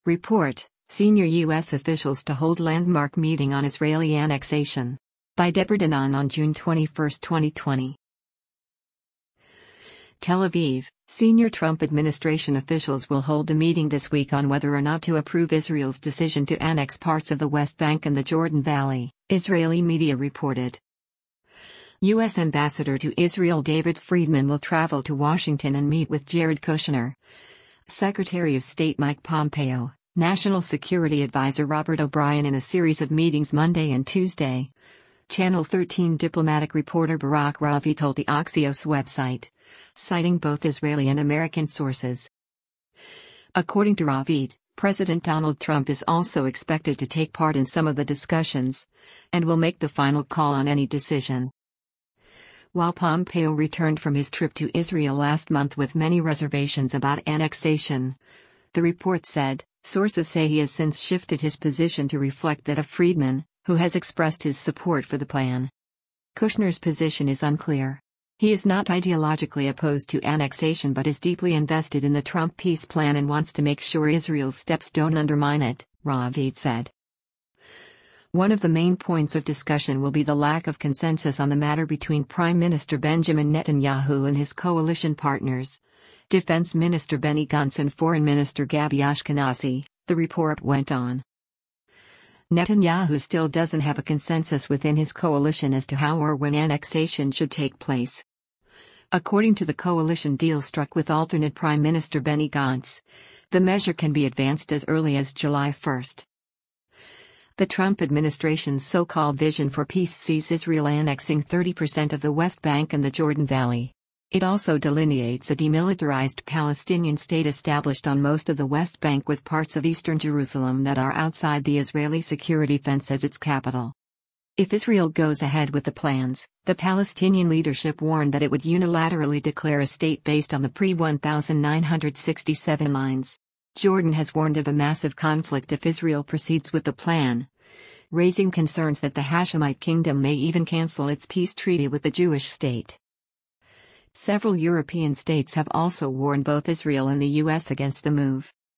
Report, Senior U.S. Officials to Hold Landmark Meeting on Israeli Annexation. By Deborah Danon on June 21, 2020. Tel Aviv, senior Trump administration officials will hold a meeting this week on whether or not to approve Israel's decision to annex parts of the West Bank and the Jordan Valley, Israeli media reported. U.S. Ambassador to Israel David Friedman will travel to Washington and meet with Jared Kushner, Secretary of State Mike Pompeo, National Security Advisor Robert O'Brien in a series of meetings Monday and Tuesday. Channel 13 diplomatic reporter Barak Ravi told the Axios website, citing both Israeli and American sources. According to Ravi, President Donald Trump is also expected to take part in some of the discussions, and will make the final call on any decision. While Pompeo returned from his trip to Israel last month with many reservations about annexation, the report said, sources say he has since shifted his position to reflect that of Friedman, who has expressed his support for the plan. Kushner's position is unclear. He is not ideologically opposed to annexation but is deeply invested in the Trump peace plan and wants to make sure Israel's steps don't undermine it, Ravid said. One of the main points of discussion will be the lack of consensus on the matter between Prime Minister Benjamin Netanyahu and his coalition partners, Defense Minister Benny Gantz and Foreign Minister Gabi Ashkenazi, the report went on. Netanyahu still doesn't have a consensus within his coalition as to how or when annexation should take place. According to the coalition deal struck with alternate Prime Minister Benny Gantz, the measure can be advanced as early as July 1. The Trump administration's so-called Vision for Peace sees Israel annexing 30% of the West Bank and the Jordan Valley. It also delineates a demilitarized Palestinian state established on most of the West Bank with parts of eastern Jerusalem that are outside the Israeli security fence as its capital. If Israel goes ahead with the plans, the Palestinian leadership warned that it would unilaterally declare a state based on the pre-1967 lines. Jordan has warned of a massive conflict if Israel proceeds with the plan, raising concerns that the Hashemite kingdom may even cancel its peace treaty with the Jewish state. Several European states have also warned both Israel and the U.S. against the move.